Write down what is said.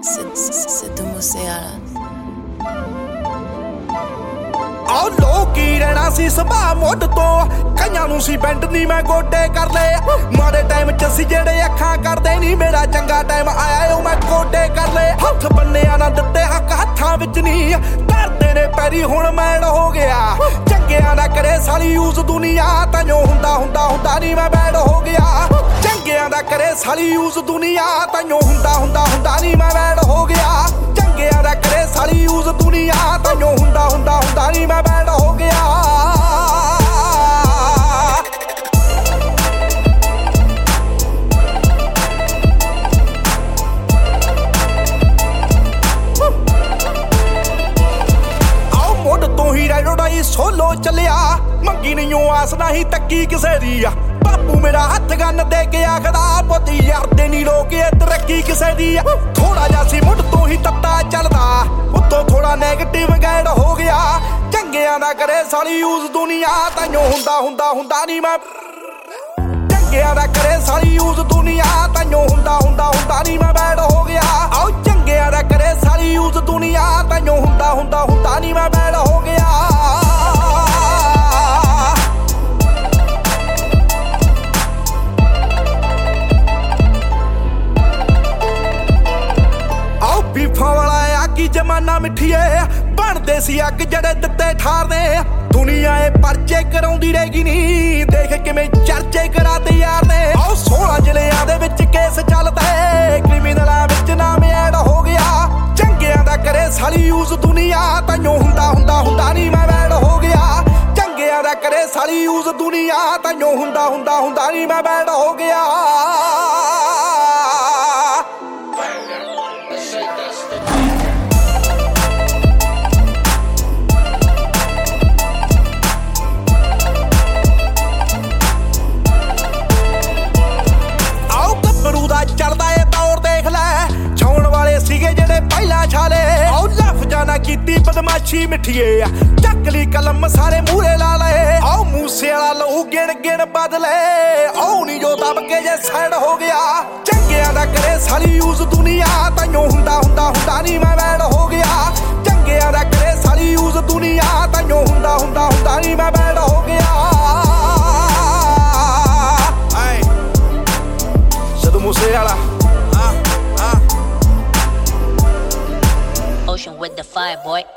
ਸਿੱਧੂ ਮੂਸੇਵਾਲਾ ਆਹ ਲੋਕੀ ਰਹਿਣਾ ਸੀ ਸੁਭਾਅ ਮੁੱਢ ਤੋਂ ਕਈਆਂ ਨੂੰ ਸੀ ਬੈਂਡ ਨੀ ਮੈਂ ਗੋਡੇ ਕਰ ਲਏ ਮਾੜੇ ਟਾਈਮ ਚ ਸੀ ਜਿਹੜੇ ਅੱਖਾਂ ਕਰਦੇ ਨੀ ਮੇਰਾ ਚੰਗਾ ਟਾਈਮ ਆਇਆ ਉਹ ਮੈਂ ਗੋਡੇ ਕਰ ਲਏ ਹੱਥ ਬੰਨਿਆ ਨਾ ਦਿੱਤੇ ਹੱਕ ਹੱਥਾਂ ਵਿੱਚ ਨੀ ਧਰਦੇ ਨੇ ਪੈਰੀ ਹੁਣ ਮੈੜ ਹੋ ਗਿਆ ਚੰਗਿਆਂ ਨਾ ਕਰੇ ਸਾਲੀ ਯੂਜ਼ ਦੁਨੀਆ ਤਾਂਯੋ ਹੁੰਦਾ ਨੀ ਮੈਂ ਬੈਡ ਹੋ ਗਿਆ ਚੰਗਿਆਂ ਦਾ ਕਰੇ ਸਾਲੀ ਯੂਜ਼ ਦੁਨੀਆ ਤਾਂਯੋ ਹੁੰਦਾ ਨੀ ਮੈਂ ਬੈਡ ਹੋ ਗਿਆ ਚੰਗਿਆਂ ਦਾ ਕਰੇ ਸਾਲੀ ਯੂਜ਼ ਦੁਨੀਆ ਤਾਂਯੋ ਹੁੰਦਾ ਨੀ ਮੈਂ ਬੈਡ ਹੋ ਗਿਆ ਆਓ ਮੁੱਢ ਤੋਂ ਹੀ ਰੈਡੋਡਾਈ ਸੋਲੋ ਚੱਲਿਆ ਮੰਗੀ ਨਹੀਂ ਆਸ ਨਹੀਂ ਤੱਕੀ ਕਿਸੇ ਦੀ ਆ ਬਾਪੂ ਮੇਰਾ ਹੱਥ ਗੰਨ ਦੇ ਕੇ ਆਖਦਾ ਪੁੱਤ ਯਾਰ ਦੇ ਨੀ ਰੋਕੇ ਤਰੱਕੀ ਕਿਸੇ ਦੀ ਆ ਥੋੜਾ ਜਿਹਾ ਸੀ ਮੁੱਢ ਤੋਂ ਹੀ ਤੱਤਾ ਚੱਲਦਾ ਉੱਤੋਂ ਥੋੜਾ ਨੈਗੇਟਿਵ ਗਾਈਡ ਹੋ ਗਿਆ ਚੰਗਿਆਂ ਦਾ ਕਰੇ ਸਾਲੀ ਯੂਜ਼ ਦੁਨੀਆ ਤਾਂਯੋ ਹੁੰਦਾ ਨੀ ਮੈਂ ਚੰਗਿਆਂ ਦਾ ਕਰੇ ਸਾਲੀ ਯੂਜ਼ ਦੁਨੀਆ ਤਾਂਯੋ ਹੁੰਦਾ ਨੀ ਮੈਂ ਬੈਡ ਹੋ ਗਿਆ ਆਓ ਚੰਗਿਆਂ ਦਾ ਕਰੇ ਸਾਲੀ ਯੂਜ਼ ਦੁਨੀਆ ਤਾਂਯੋ ਹੁੰਦਾ ਨੀ ਮੈਂ ਬੈਡ ਹੋ ਗਿਆ ਜਮਾਨਾ ਮਿੱਠੀਏ ਬਣਦੇ ਸੀ ਅੱਗ ਜਿਹੜੇ ਦਿੱਤੇ ਠਾਰਦੇ ਦੁਨੀਆ ਏ ਪਰਚੇ ਕਰਾਉਂਦੀ ਰਹੇਗੀ ਨੀ ਦੇਖ ਕਿਵੇਂ ਚਰਚੇ ਕਰਾਤੇ ਯਾਰ ਨੇ ਆਓ 16 ਜ਼ਿਲ੍ਹਿਆਂ ਦੇ ਵਿੱਚ ਕੇਸ ਚੱਲਦਾ ਕ੍ਰਿਮੀਨਲਾਂ ਵਿੱਚ ਨਾਮ ਐਡ ਹੋ ਗਿਆ ਚੰਗਿਆਂ ਦਾ ਕਰੇ ਸਾਲੀ ਯੂਜ਼ ਦੁਨੀਆ ਤਾਂਯੋ ਹੁੰਦਾ ਨੀ ਮੈਂ ਬੈਡ ਹੋ ਗਿਆ ਚੰਗਿਆਂ ਦਾ ਕਰੇ ਸਾਲੀ ਯੂਜ਼ ਦੁਨੀਆ ਤਾਂਯੋ ਹੁੰਦਾ ਨੀ ਮੈਂ ਬੈਡ ਹੋ ਗਿਆ ਚੱਲਦਾ ਏ ਦੌਰ ਦੇਖ ਲੈ ਛਾਉਣ ਵਾਲੇ ਸੀਗੇ ਜਿਹੜੇ ਪਹਿਲਾਂ ਛਾਲੇ ਆਓ ਲਫ਼ਜ਼ਾਂ ਨਾ ਕੀਤੀ ਬਦਮਾਸ਼ੀ ਮਿੱਠੀਏ ਚੱਕ ਲਈ ਕਲਮ ਸਾਰੇ ਮੂਹਰੇ ਲਾ ਲਏ ਆਓ ਮੂਸੇ ਵਾਲਾ ਲਹੂ ਗਿਣ ਬਦਲੇ ਆਓ ਨੀ ਜੋ ਦਬ ਕੇ ਜੇ ਸਾਈਡ ਹੋ ਗਿਆ ਚੰਗਿਆਂ ਦਾ ਕਰੇ ਸਾਲੀ ਯੂਜ਼ ਦੁਨੀਆ ਤਾਂਯੋ ਹੁੰਦਾ ਨੀ ਮੈਂ ਬੈਡ ਹੋ ਗਿਆ ਚੰਗਿਆਂ ਦਾ ਕਰੇ ਸਾਲੀ ਯੂਜ਼ ਦੁਨੀਆ ਤਾਂਯੋ ਹੁੰਦਾ ਨੀ ਮੈਂ ਬੈਡ ਹੋ ਗਿਆ Sidhu Moosewala Ocean with the fire boy